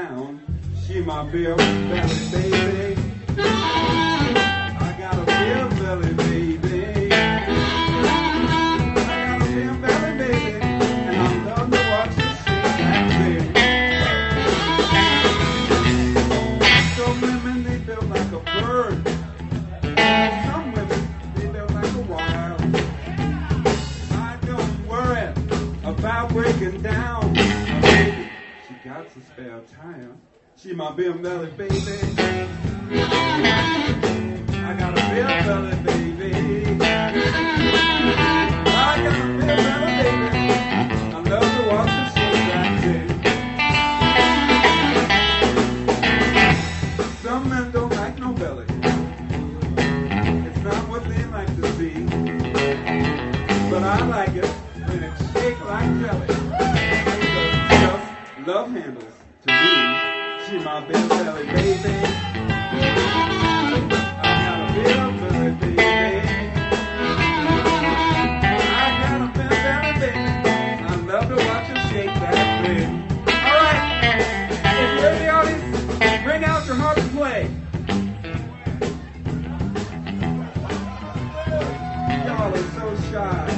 down. She my beer belly baby. I got a beer belly baby. I got a beer belly baby. And I love to watch her shake that thing. Some women they build like a bird. Some women they build like a wild. I don't worry about breaking down. My baby, she got a spare tire. She my beer belly baby. I got a beer belly baby. I got a beer belly baby. I love to watch her shake that thing. Some men don't like no belly. It's not what they like to see. But I like it when it shakes like jelly. Just love handles to me. She my big belly baby. I got a big belly baby. I got a big belly baby. I love to watch her shake that thing. All right, if you're in the audience, bring out your harp and play. Y'all are so shy.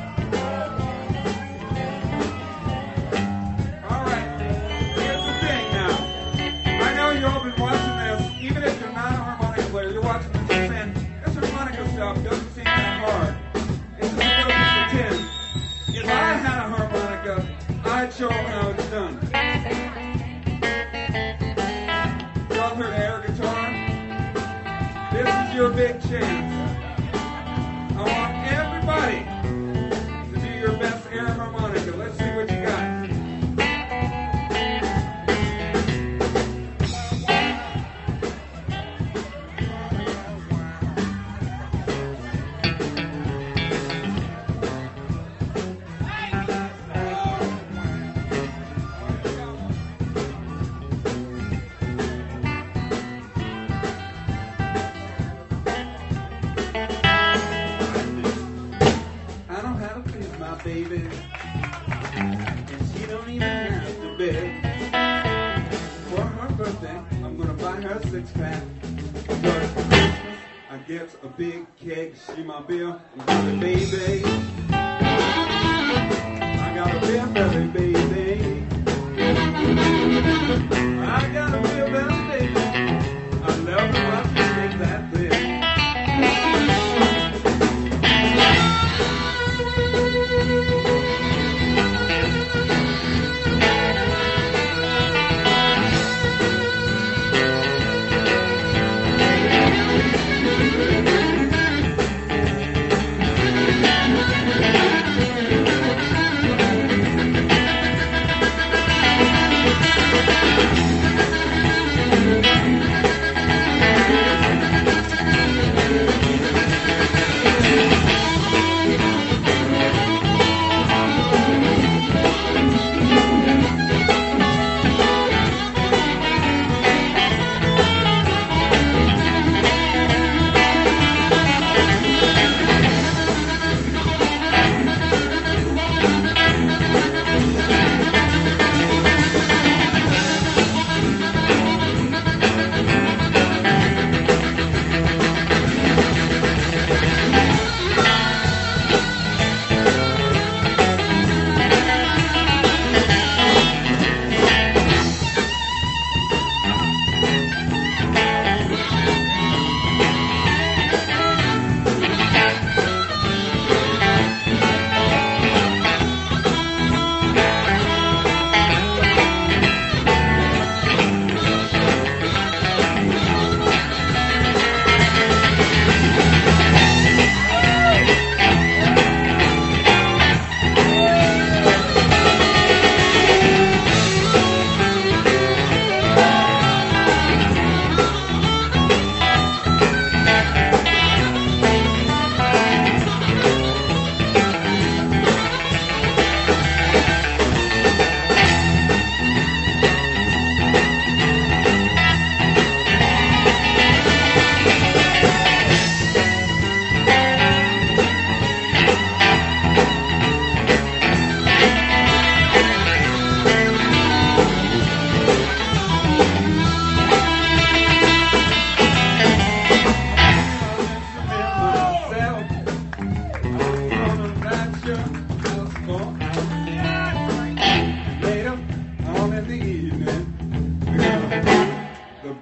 You've all been watching this, even if you're not a harmonica player, you're watching this and saying, this harmonica stuff doesn't seem that hard. It's just a little pretend. If I had a harmonica, I'd show them how it's done. Y'all heard air guitar? This is your big chance. I want everybody to do your best air harmonica. Let's see what you got. Baby, and she don't even have to beg. For her birthday, I'm gonna buy her a 6-pack. Because for Christmas, I get a big keg. She my beer belly baby. I got a beer belly baby. I got a beer belly baby. I love to watch you shake that thing.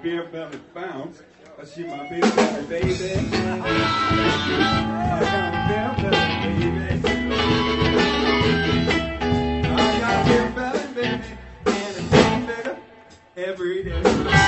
beer belly bounce. She my big belly baby. I got a beer belly baby. I got a beer belly baby, and it's getting bigger every day.